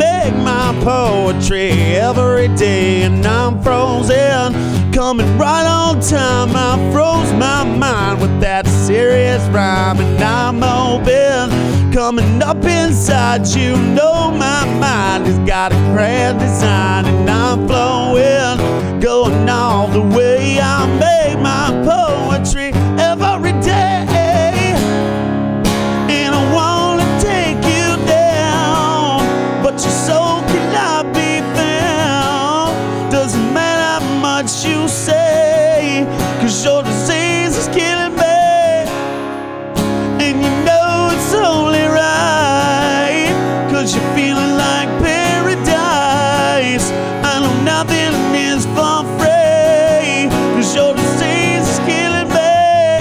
make my poetry every day. And I'm frozen, coming right on time. I froze my mind with that serious rhyme. And I'm open, coming up inside. You know my mind has got a grand design. And I'm flowing, going all the way. I make my poetry every day. And I wanna take you down, but your soul cannot be found. Doesn't matter how much you say, 'cause your disease is killing me. And you know it's only right, 'cause you're feeling like paradise. I know nothing is for free, 'cause your disease is killing me.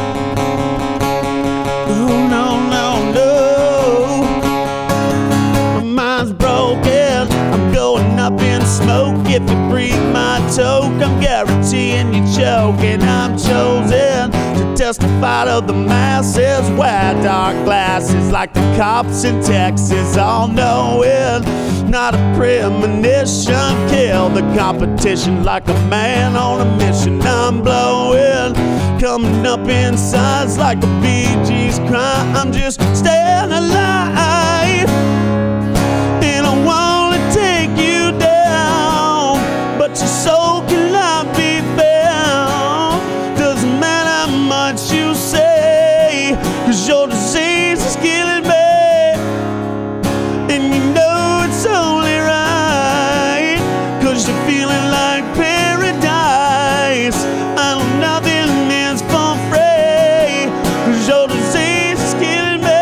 Oh no, no, no. My mind's broken, I'm going up in smoke. If you breathe my toke, I'm guaranteeing you choke. And I'm chosen to testify to the masses. Wear dark glasses like the cops in Texas, all knowing, not a premonition. Kill the competition like a man on a mission. I'm blowing, coming up in size like a Bee Gees cry. I'm just staying alive, and I wanna take you down, but your soul cannot be found. Doesn't matter how much you say, 'cause your disease is killing me. And you know it's only right, 'cause you're feeling like paradise. I know nothing is for free, 'cause your disease is killing me.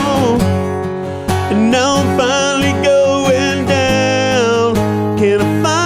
And now I'm finally going down. Can I